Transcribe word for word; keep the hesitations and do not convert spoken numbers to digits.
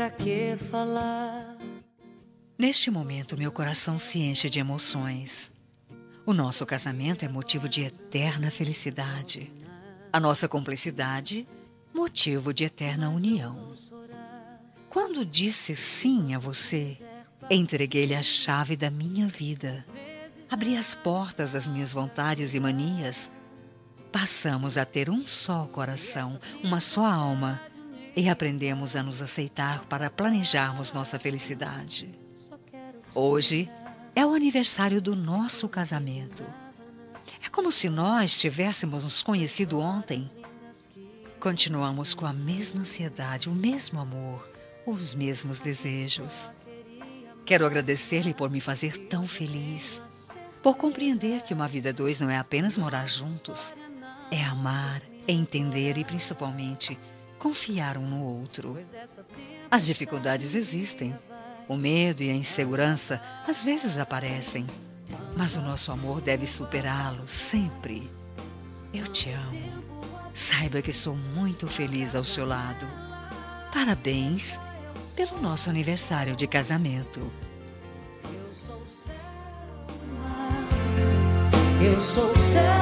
pra que falar? Neste momento, meu coração se enche de emoções. O nosso casamento é motivo de eterna felicidade. A nossa cumplicidade, motivo de eterna união. Quando disse sim a você, entreguei-lhe a chave da minha vida. Abri as portas das minhas vontades e manias. Passamos a ter um só coração, uma só alma, e aprendemos a nos aceitar para planejarmos nossa felicidade. Hoje é o aniversário do nosso casamento. É como se nós tivéssemos nos conhecido ontem. Continuamos com a mesma ansiedade, o mesmo amor, os mesmos desejos. Quero agradecer-lhe por me fazer tão feliz, por compreender que uma vida a dois não é apenas morar juntos, é amar, é entender e, principalmente, confiar um no outro. As dificuldades existem. O medo e a insegurança às vezes aparecem, mas o nosso amor deve superá-los sempre. Eu te amo. Saiba que sou muito feliz ao seu lado. Parabéns pelo nosso aniversário de casamento. Eu sou céu.